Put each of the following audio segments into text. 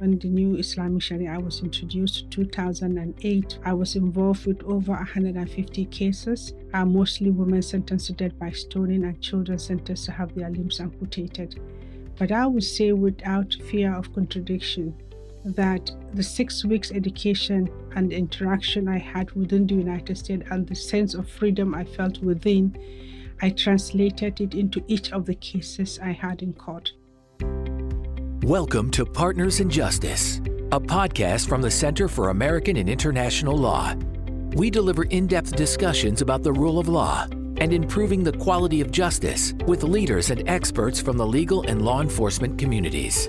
When the new Islamic Sharia was introduced in 2008, I was involved with over 150 cases, mostly women sentenced to death by stoning and children sentenced to have their limbs amputated. But I would say without fear of contradiction that the 6 weeks education and interaction I had within the United States and the sense of freedom I felt within, I translated it into each of the cases I had in court. Welcome to Partners in Justice, a podcast from the Center for American and International Law. We deliver in-depth discussions about the rule of law and improving the quality of justice with leaders and experts from the legal and law enforcement communities.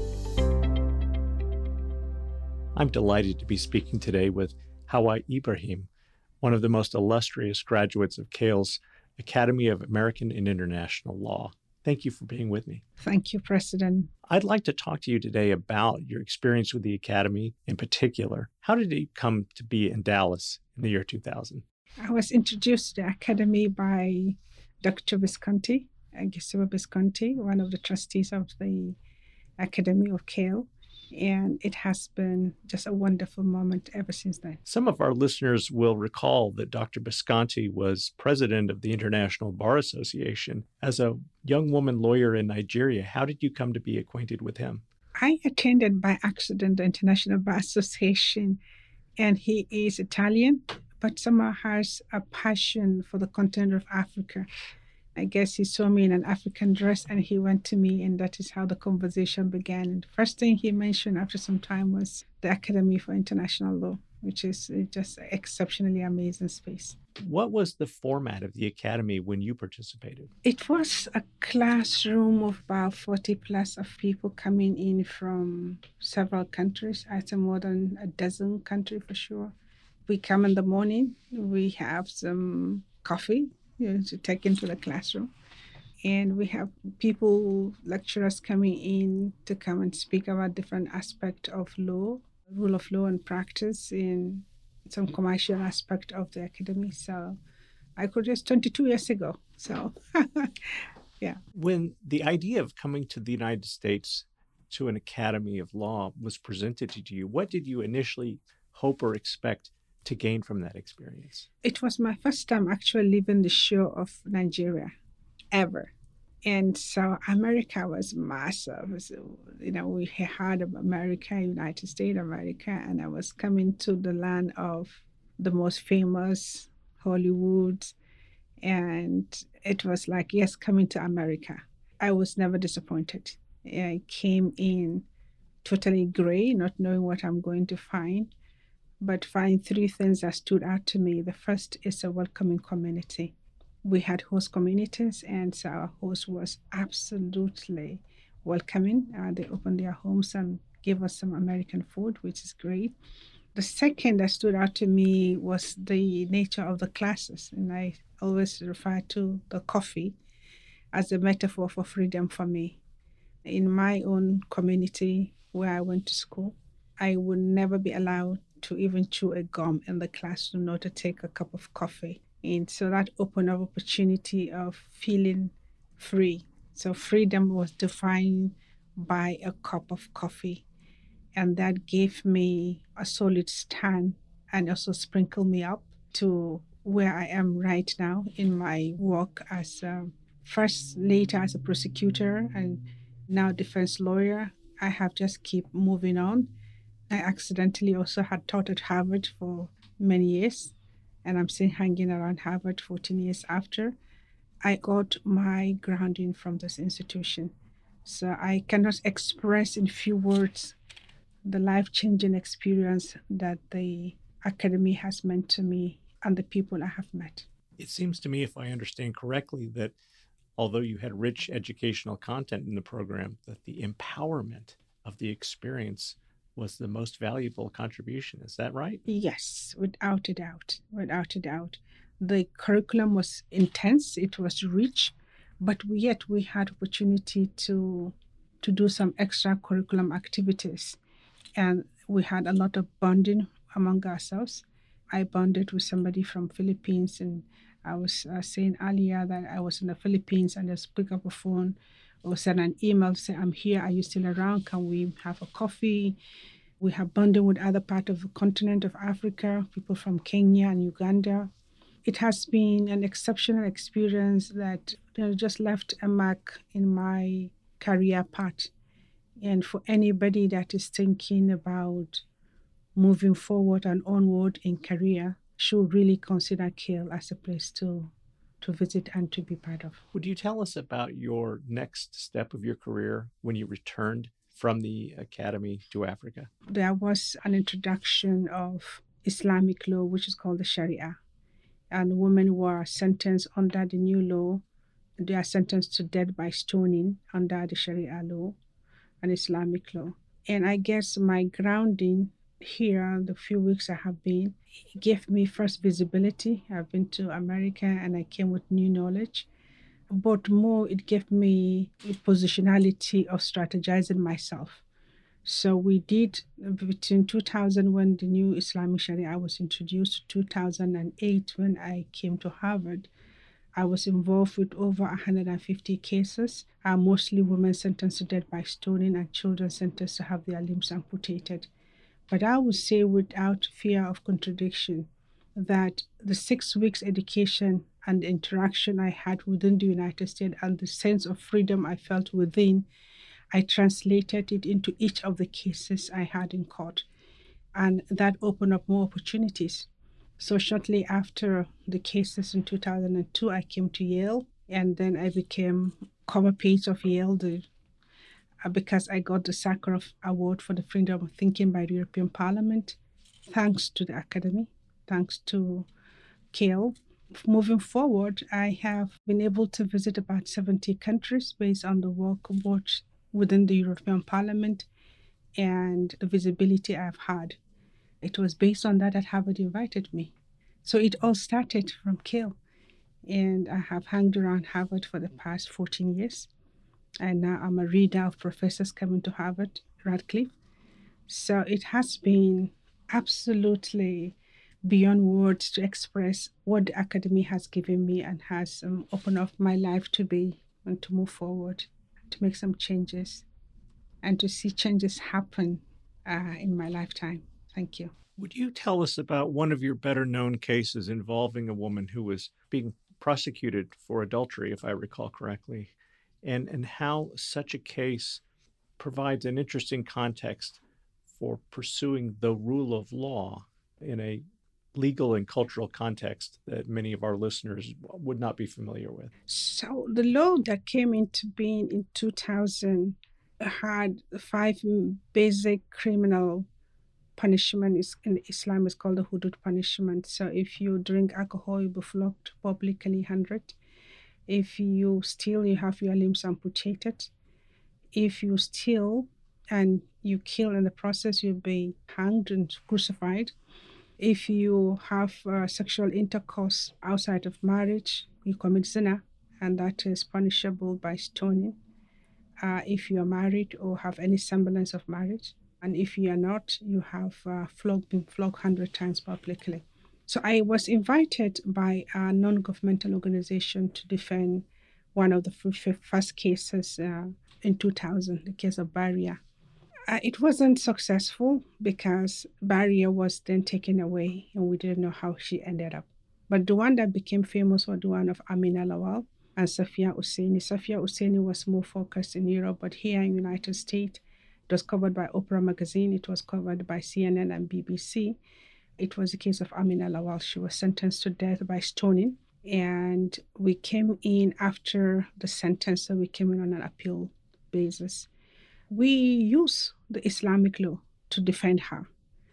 I'm delighted to be speaking today with Hawa Ibrahim, one of the most illustrious graduates of CAIL's Academy of American and International Law. Thank you for being with me. Thank you, President. I'd like to talk to you today about your experience with the Academy in particular. How did it come to be in Dallas in the year 2000? I was introduced to the Academy by Dr. Visconti, Giuseppe Visconti, one of the trustees of the Academy of CAIL. And it has been just a wonderful moment ever since then. Some of our listeners will recall that Dr. Visconti was president of the International Bar Association. As a young woman lawyer in Nigeria, how did you come to be acquainted with him? I attended by accident the International Bar Association, and he is Italian, but somehow has a passion for the continent of Africa. I guess he saw me in an African dress and he went to me, and that is how the conversation began. And the first thing he mentioned after some time was the Academy for International Law, which is just an exceptionally amazing space. What was the format of the Academy when you participated? It was a classroom of about 40 plus of people coming in from several countries. I think more than a dozen countries for sure. We come in the morning, we have some coffee, to take into the classroom. And we have lecturers coming in to come and speak about different aspects of law, rule of law and practice in some commercial aspect of the academy. So I graduated 22 years ago. So, yeah. When the idea of coming to the United States to an Academy of Law was presented to you, what did you initially hope or expect to gain from that experience? It was my first time actually leaving the shore of Nigeria, ever. And so America was massive. So, we heard of America, United States, America, and I was coming to the land of the most famous, Hollywood. And it was like, yes, coming to America. I was never disappointed. I came in totally gray, not knowing what I'm going to find, but find three things that stood out to me. The first is a welcoming community. We had host communities, and so our host was absolutely welcoming. They opened their homes and gave us some American food, which is great. The second that stood out to me was the nature of the classes, and I always refer to the coffee as a metaphor for freedom for me. In my own community where I went to school, I would never be allowed to even chew a gum in the classroom, nor to take a cup of coffee. And so that opened up opportunity of feeling free. So freedom was defined by a cup of coffee. And that gave me a solid stand and also sprinkled me up to where I am right now in my work as later as a prosecutor and now defense lawyer. I have just keep moving on. I accidentally also had taught at Harvard for many years, and I'm still hanging around Harvard 14 years after. I got my grounding from this institution. So I cannot express in few words the life-changing experience that the Academy has meant to me and the people I have met. It seems to me, if I understand correctly, that although you had rich educational content in the program, that the empowerment of the experience was the most valuable contribution. Is that right? Yes, without a doubt. Without a doubt. The curriculum was intense, it was rich, but yet we had opportunity to do some extra curriculum activities. And we had a lot of bonding among ourselves. I bonded with somebody from Philippines, and I was saying earlier that I was in the Philippines, and just pick up a phone or send an email, say, I'm here, are you still around? Can we have a coffee? We have bonding with other parts of the continent of Africa, people from Kenya and Uganda. It has been an exceptional experience that just left a mark in my career path. And for anybody that is thinking about moving forward and onward in career, should really consider Kiel as a place to visit and to be part of. Would you tell us about your next step of your career when you returned from the academy to Africa? There was an introduction of Islamic law, which is called the Sharia. And women were sentenced under the new law. They are sentenced to death by stoning under the Sharia law and Islamic law. And I guess my grounding here, the few weeks I have been, gave me first visibility. I've been to America and I came with new knowledge. But more, it gave me a positionality of strategizing myself. So we did between 2000, when the new Islamic Sharia was introduced, 2008 when I came to Harvard, I was involved with over 150 cases, mostly women sentenced to death by stoning and children sentenced to have their limbs amputated. But I would say without fear of contradiction that the 6 weeks education and the interaction I had within the United States and the sense of freedom I felt within, I translated it into each of the cases I had in court. And that opened up more opportunities. So shortly after the cases in 2002, I came to Yale, and then I became cover page of Yale because I got the Sakharov Award for the Freedom of Thinking by the European Parliament, thanks to the Academy, thanks to Kiel. Moving forward, I have been able to visit about 70 countries based on the work both within the European Parliament and the visibility I've had. It was based on that Harvard invited me. So it all started from Kiel. And I have hung around Harvard for the past 14 years. And now I'm a reader of professors coming to Harvard, Radcliffe. So it has been absolutely beyond words to express what the academy has given me and has opened up my life to be and to move forward, to make some changes, and to see changes happen in my lifetime. Thank you. Would you tell us about one of your better known cases involving a woman who was being prosecuted for adultery, if I recall correctly, and how such a case provides an interesting context for pursuing the rule of law in a legal and cultural context that many of our listeners would not be familiar with? So the law that came into being in 2000 had 5 basic criminal punishment. In Islam is called the hudud punishment. So if you drink alcohol, you'll be flogged publicly 100. If you steal, you have your limbs amputated. If you steal and you kill in the process, you'll be hanged and crucified. If you have sexual intercourse outside of marriage, you commit zina, and that is punishable by stoning. If you are married or have any semblance of marriage. And if you are not, you have been flogged 100 times publicly. So I was invited by a non-governmental organization to defend one of the first cases in 2000, the case of Baria. It wasn't successful because Baria was then taken away and we didn't know how she ended up. But the one that became famous was the one of Amina Lawal and Safia Husseini. Safia Husseini was more focused in Europe, but here in the United States, it was covered by Oprah Magazine, it was covered by CNN and BBC. It was the case of Amina Lawal. She was sentenced to death by stoning. And we came in after the sentence, so we came in on an appeal basis. We use the Islamic law to defend her.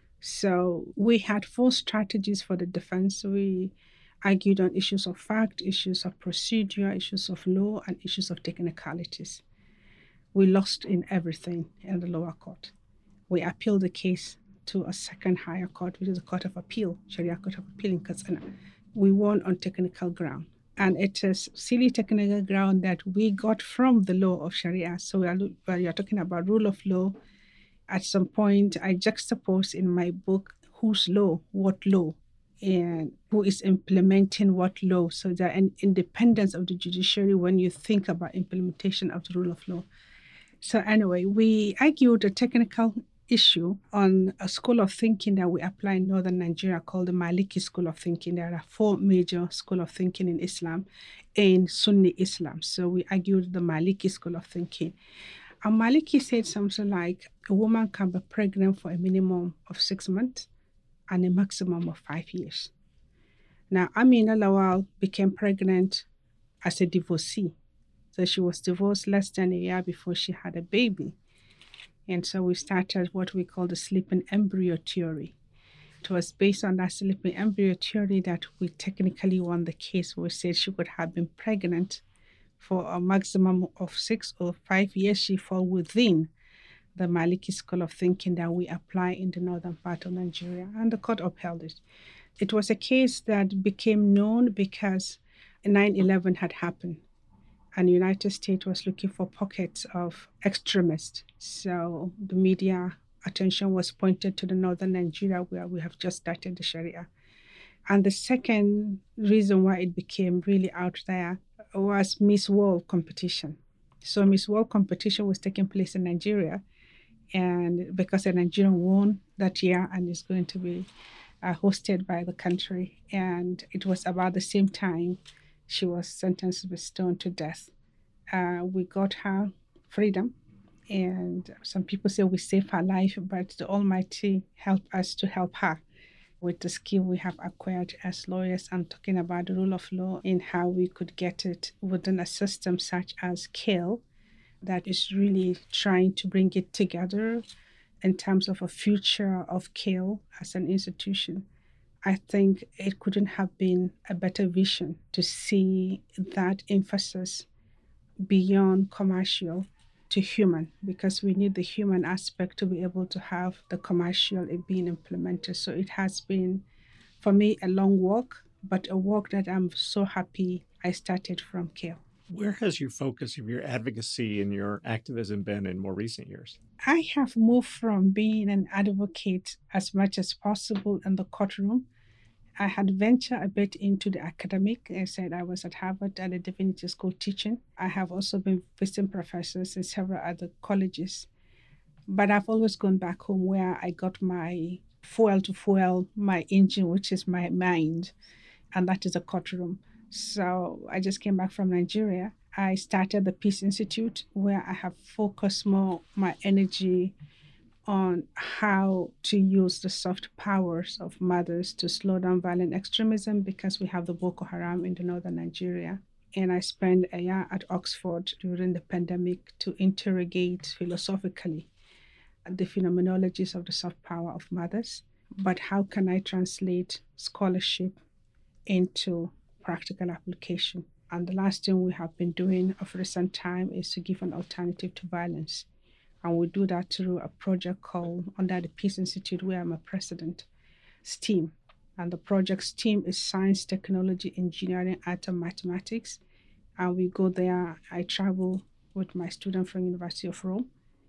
So we had 4 strategies for the defense. We argued on issues of fact, issues of procedure, issues of law, and issues of technicalities. We lost in everything in the lower court. We appealed the case to a second higher court, which is the Court of Appeal, Sharia Court of Appeal in Katsina. We won on technical ground. And it is silly technical ground that we got from the law of Sharia. So we are talking about rule of law. At some point, I juxtaposed in my book, whose law, what law, and who is implementing what law. So there's an independence of the judiciary when you think about implementation of the rule of law. So anyway, we argued the technical issue on a school of thinking that we apply in northern Nigeria called the Maliki School of Thinking. There are 4 major schools of thinking in Islam, in Sunni Islam. So we argued the Maliki School of Thinking. And Maliki said something like a woman can be pregnant for a minimum of 6 months and a maximum of 5 years. Now, Amina Lawal became pregnant as a divorcee. So she was divorced less than a year before she had a baby. And so we started what we call the sleeping embryo theory. It was based on that sleeping embryo theory that we technically won the case. We said she could have been pregnant for a maximum of 6 or 5 years. She fall within the Maliki School of Thinking that we apply in the northern part of Nigeria. And the court upheld it. It was a case that became known because 9/11 had happened. And the United States was looking for pockets of extremists. So the media attention was pointed to the northern Nigeria where we have just started the Sharia. And the second reason why it became really out there was Miss World competition. So Miss World competition was taking place in Nigeria. And because a Nigerian won that year and is going to be hosted by the country. And it was about the same time she was sentenced to be stoned to death. We got her freedom, and some people say we saved her life, but the Almighty helped us to help her with the skill we have acquired as lawyers and talking about the rule of law and how we could get it within a system such as CAIL that is really trying to bring it together in terms of a future of CAIL as an institution. I think it couldn't have been a better vision to see that emphasis beyond commercial to human, because we need the human aspect to be able to have the commercial being implemented. So it has been, for me, a long walk, but a walk that I'm so happy I started from CAIL. Where has your focus of your advocacy and your activism been in more recent years? I have moved from being an advocate as much as possible in the courtroom. I had ventured a bit into the academic. I said I was at Harvard at a divinity school teaching. I have also been visiting professors in several other colleges. But I've always gone back home where I got my fuel to fuel my engine, which is my mind, and that is a courtroom. So I just came back from Nigeria. I started the Peace Institute, where I have focused more my energy on how to use the soft powers of mothers to slow down violent extremism, because we have the Boko Haram in the northern Nigeria. And I spent a year at Oxford during the pandemic to interrogate philosophically the phenomenologies of the soft power of mothers. But how can I translate scholarship into practical application? And the last thing we have been doing of recent time is to give an alternative to violence. And we do that through a project called, under the Peace Institute, where I'm a president, STEAM. And the project STEAM is science, technology, engineering, art, and mathematics. And we go there. I travel with my student from University of Rome,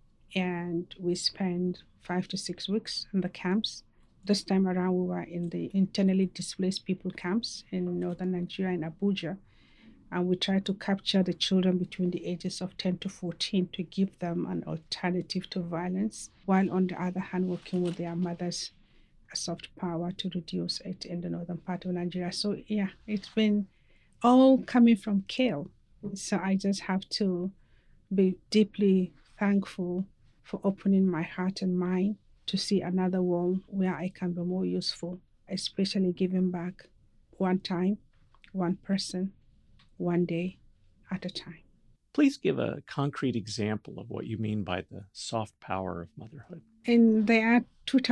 and we spend 5 to 6 weeks in the camps. This time around, we were in the internally displaced people camps in northern Nigeria, in Abuja. And we try to capture the children between the ages of 10 to 14 to give them an alternative to violence, while on the other hand, working with their mothers, a soft power to reduce it in the northern part of Nigeria. So yeah, it's been all coming from CAIL. So I just have to be deeply thankful for opening my heart and mind to see another world where I can be more useful, especially giving back one time, one person, one day at a time. Please give a concrete example of what you mean by the soft power of motherhood. In the year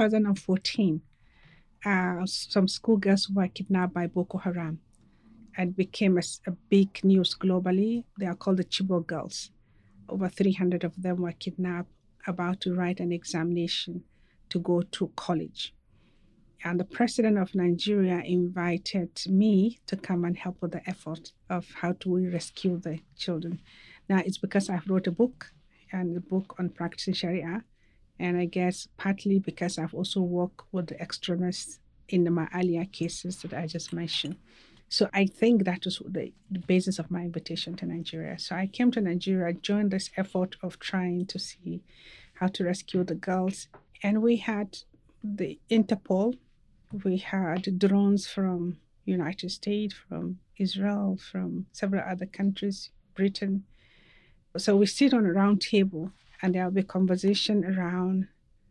2014, some schoolgirls were kidnapped by Boko Haram and became a big news globally. They are called the Chibok girls. Over 300 of them were kidnapped, about to write an examination to go to college. And the president of Nigeria invited me to come and help with the effort of how do we rescue the children. Now, it's because I've wrote a book, and a book on practicing Sharia. And I guess partly because I've also worked with the extremists in my earlier cases that I just mentioned. So I think that was the basis of my invitation to Nigeria. So I came to Nigeria, joined this effort of trying to see how to rescue the girls. And we had the Interpol, we had drones from United States, from Israel, from several other countries, Britain. So we sit on a round table and there will be conversation around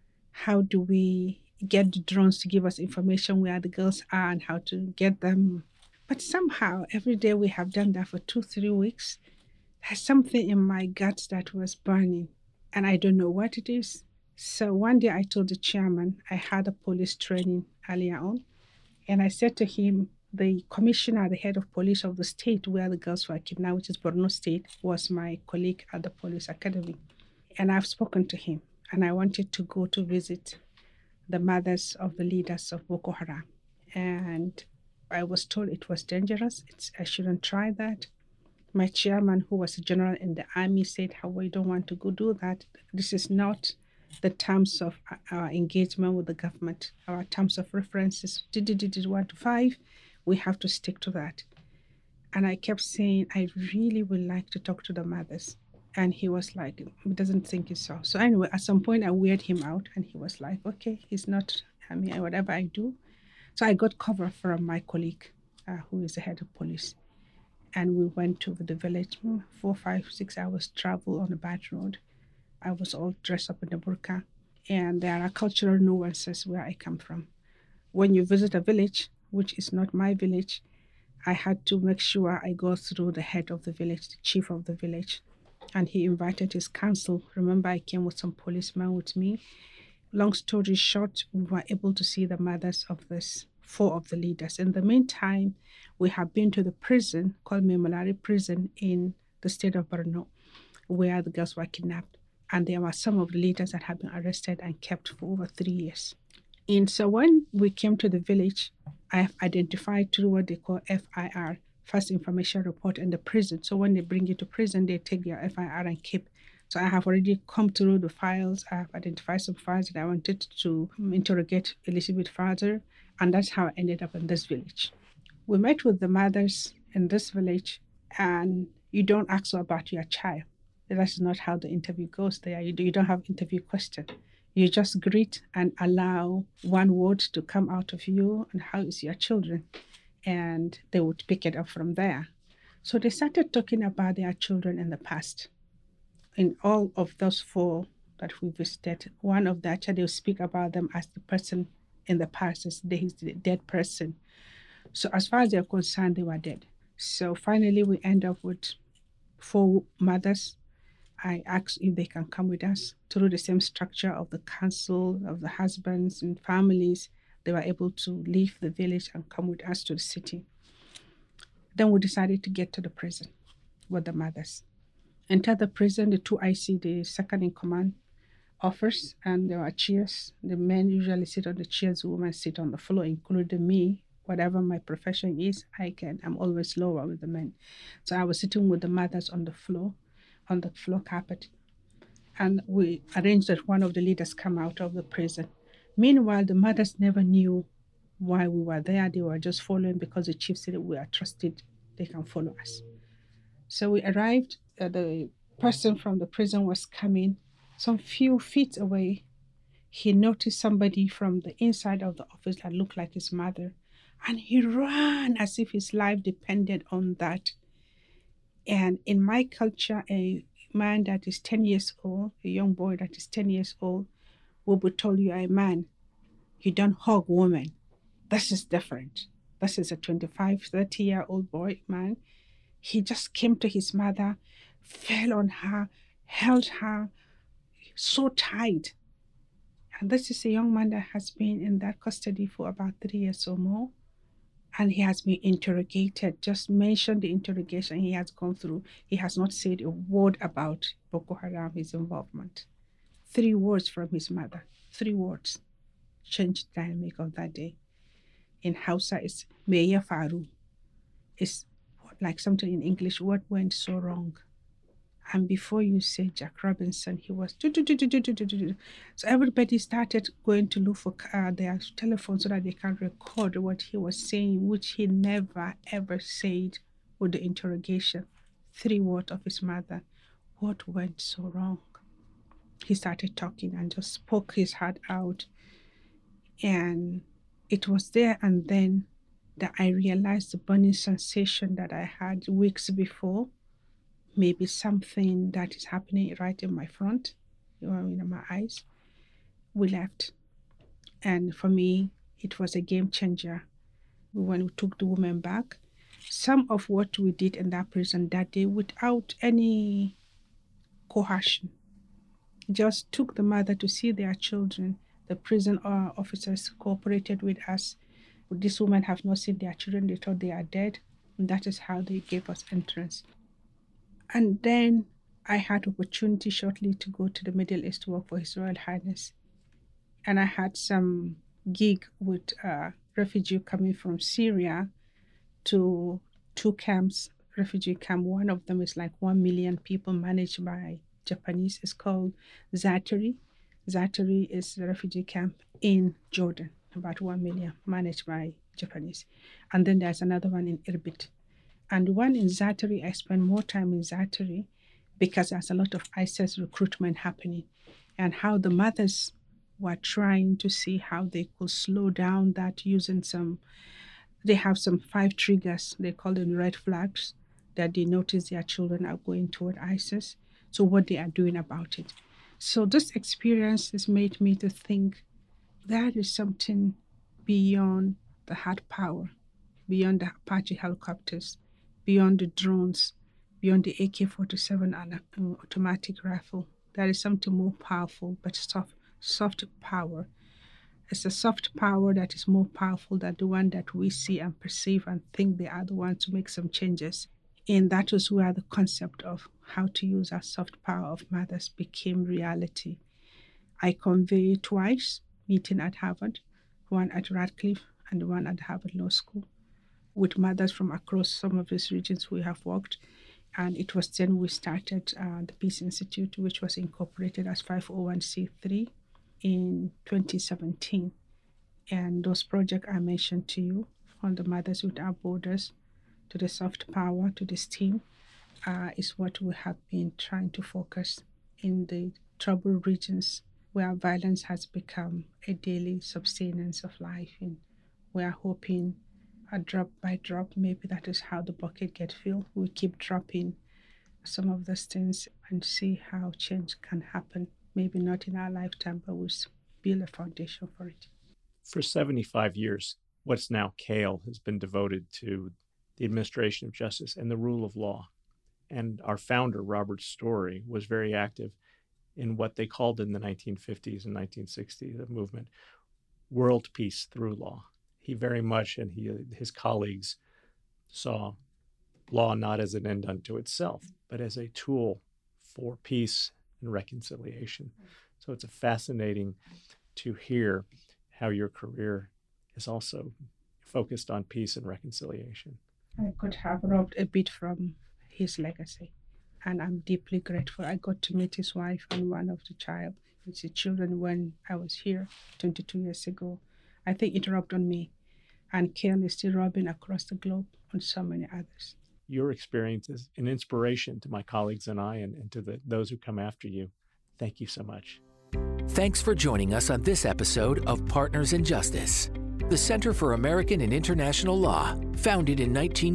how do we get the drones to give us information where the girls are and how to get them. But somehow, every day we have done that for 2-3 weeks, there's something in my guts that was burning, and I don't know what it is. So one day I told the chairman, I had a police training earlier on, and I said to him, the commissioner, the head of police of the state where the girls were kidnapped, which is Borno State, was my colleague at the police academy. And I've spoken to him, and I wanted to go to visit the mothers of the leaders of Boko Haram. And I was told it was dangerous. I shouldn't try that. My chairman, who was a general in the army, said, how we don't want to go do that. This is not the terms of our engagement with the government. Our terms of reference is 1 to 5. We have to stick to that. And I kept saying, I really would like to talk to the mothers. And he was like, he doesn't think it's so. So anyway, at some point I weirded him out and he was like, okay, he's not, whatever I do. So I got cover from my colleague, who is the head of police. And we went to the village, 4, 5, 6 hours travel on a bad road. I was all dressed up in a burqa. And there are cultural nuances where I come from. When you visit a village, which is not my village, I had to make sure I go through the head of the village, the chief of the village. And he invited his council. Remember, I came with some policemen with me. Long story short, we were able to see the mothers of this 4 of the leaders. In the meantime, we have been to the prison called Memolari Prison in the state of Borno, where the girls were kidnapped. And there were some of the leaders that had been arrested and kept for over 3 years. And so when we came to the village, I have identified through what they call FIR, First Information Report, in the prison. So when they bring you to prison, they take your FIR and keep. So I have already come through the files. I have identified some files that I wanted to interrogate a little bit further. And that's how I ended up in this village. We met with the mothers in this village, and you don't ask about your child. That's not how the interview goes there. You don't have interview question. You just greet and allow one word to come out of you, and how is your children? And they would pick it up from there. So they started talking about their children in the past. In all of those 4 that we visited, one of the actually will speak about them as the person in the past, as he's the dead person. So as far as they're concerned, they were dead. So finally we end up with 4 mothers. I asked if they can come with us through the same structure of the council, of the husbands and families. They were able to leave the village and come with us to the city. Then we decided to get to the prison with the mothers. Enter the prison, the 2 IC, the second in command, offers, and there are chairs. The men usually sit on the chairs, the women sit on the floor, including me. Whatever my profession is, I'm always lower with the men. So I was sitting with the mothers on the floor carpet. And we arranged that one of the leaders come out of the prison. Meanwhile, the mothers never knew why we were there. They were just following because the chief said we are trusted, they can follow us. So we arrived, the person from the prison was coming. Some few feet away, he noticed somebody from the inside of the office that looked like his mother. And he ran as if his life depended on that. And in my culture, a man that is 10 years old, a young boy that is 10 years old, will be told you are a man. You don't hug women. This is different. This is a 25, 30-year-old boy, man. He just came to his mother, fell on her, held her so tight. And this is a young man that has been in that custody for about 3 years or more. And he has been interrogated. Just mention the interrogation he has gone through. He has not said a word about Boko Haram, his involvement. 3 words from his mother. 3 words. Changed the dynamic of that day. In Hausa, it's Meya Faru. It's like something in English, what went so wrong? And before you say Jack Robinson, he was So everybody started going to look for their telephone so that they can record what he was saying, which he never ever said with the interrogation. 3 words of his mother. What went so wrong? he started talking and just spoke his heart out. And it was there and then that I realized the burning sensation that I had weeks before, maybe something that is happening right in my front, in my eyes. We left. And for me, it was a game changer when we took the woman back. Some of what we did in that prison that day without any coercion, just took the mother to see their children. The prison officers cooperated with us. These women have not seen their children. They thought they are dead. And that is how they gave us entrance. And then I had opportunity shortly to go to the Middle East to work for His Royal Highness. And I had some gig with a refugee coming from Syria to 2 camps, refugee camp. One of them is like 1 million people managed by Japanese. It's called Zaatari. Zaatari is a refugee camp in Jordan, about 1 million, managed by Japanese. And then there's another one in Irbit. And the one in Zaatari, I spent more time in Zaatari because there's a lot of ISIS recruitment happening and how the mothers were trying to see how they could slow down that using they have some 5 triggers, they call them red flags, that they notice their children are going toward ISIS. So what they are doing about it. So this experience has made me to think that is something beyond the hard power, beyond the Apache helicopters, beyond the drones, beyond the AK-47 and automatic rifle. That is something more powerful, but soft power. It's a soft power that is more powerful than the one that we see and perceive and think they are the ones to make some changes. And that was where the concept of how to use our soft power of mothers became reality. I conveyed twice, meeting at Harvard, one at Radcliffe and one at Harvard Law School, with mothers from across some of these regions we have worked. And it was then we started the Peace Institute, which was incorporated as 501c3 in 2017. And those projects I mentioned to you, from the Mothers Without Borders to the soft power to this team, is what we have been trying to focus in the troubled regions where violence has become a daily sustenance of life. And we are hoping drop by drop, maybe that is how the bucket gets filled. We keep dropping some of those things and see how change can happen. Maybe not in our lifetime, but we'll build a foundation for it. For 75 years, what's now CAIL has been devoted to the administration of justice and the rule of law. And our founder, Robert Story, was very active in what they called in the 1950s and 1960s a movement, world peace through law. He very much, and his colleagues, saw law not as an end unto itself, but as a tool for peace and reconciliation. So it's fascinating to hear how your career is also focused on peace and reconciliation. I could have robbed a bit from his legacy, and I'm deeply grateful. I got to meet his wife and one of the children when I was here 22 years ago. I think it rubbed on me, and CAIL is still rubbing across the globe on so many others. Your experience is an inspiration to my colleagues and I, and to those who come after you. Thank you so much. Thanks for joining us on this episode of Partners in Justice. The Center for American and International Law, founded in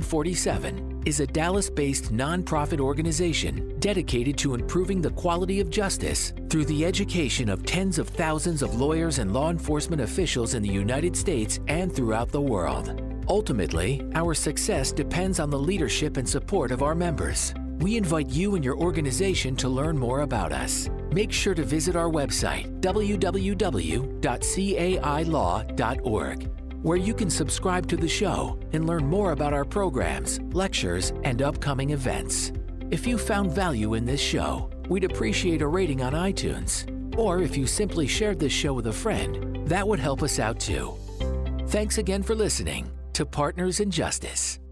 1947, is a Dallas-based nonprofit organization dedicated to improving the quality of justice through the education of tens of thousands of lawyers and law enforcement officials in the United States and throughout the world. Ultimately, our success depends on the leadership and support of our members. We invite you and your organization to learn more about us. Make sure to visit our website, www.cailaw.org, where you can subscribe to the show and learn more about our programs, lectures, and upcoming events. If you found value in this show, we'd appreciate a rating on iTunes. Or if you simply shared this show with a friend, that would help us out too. Thanks again for listening to Partners in Justice.